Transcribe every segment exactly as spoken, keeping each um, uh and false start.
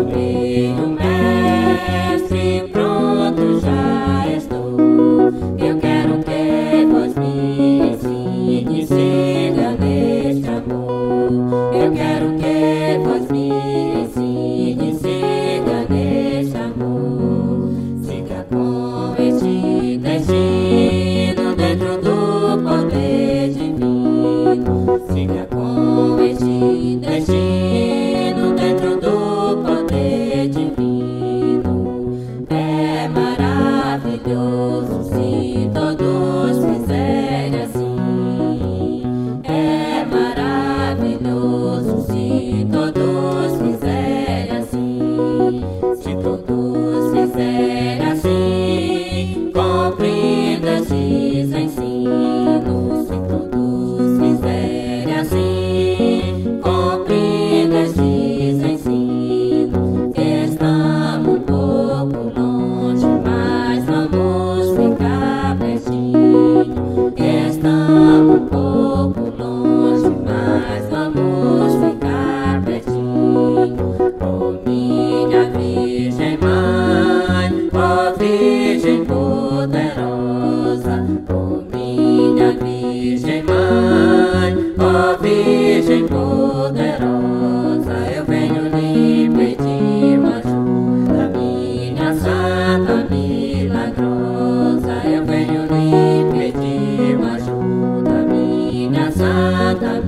Caminho, mestre, pronto já estou. Eu quero que vós me ensine, siga neste amor. Eu quero que vós me ensine, siga neste amor. Siga com este destino dentro do poder divino. Siga com este destino dentro do poder divino. É maravilhoso se todos fizerem assim. É maravilhoso se todos fizerem assim. Se todos fizerem assim, compreenda estes ensinos. Se todos fizerem assim, compreenda estes ensinos. Estamos um pouco longe, mas vamos ficar pertinho. Estamos um pouco longe, mas vamos ficar pertinho. Oh, minha Virgem Mãe, ó Virgem poderosa. Oh, minha Virgem Mãe, ó Virgem poderosa. Eu venho lhe pedir uma ajuda, minha Santa milagrosa. Eu venho lhe pedir uma ajuda, minha Santa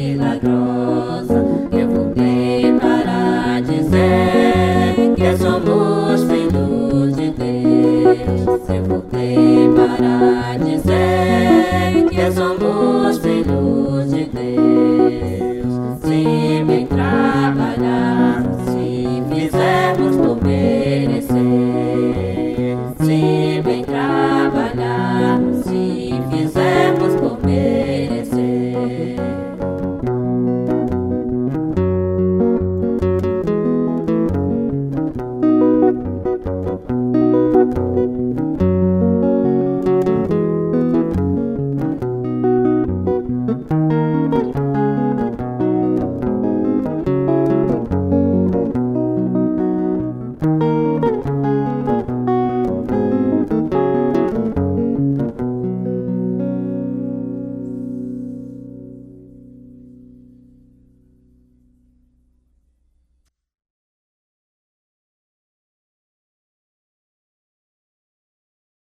milagrosa. Eu voltei para dizer que somos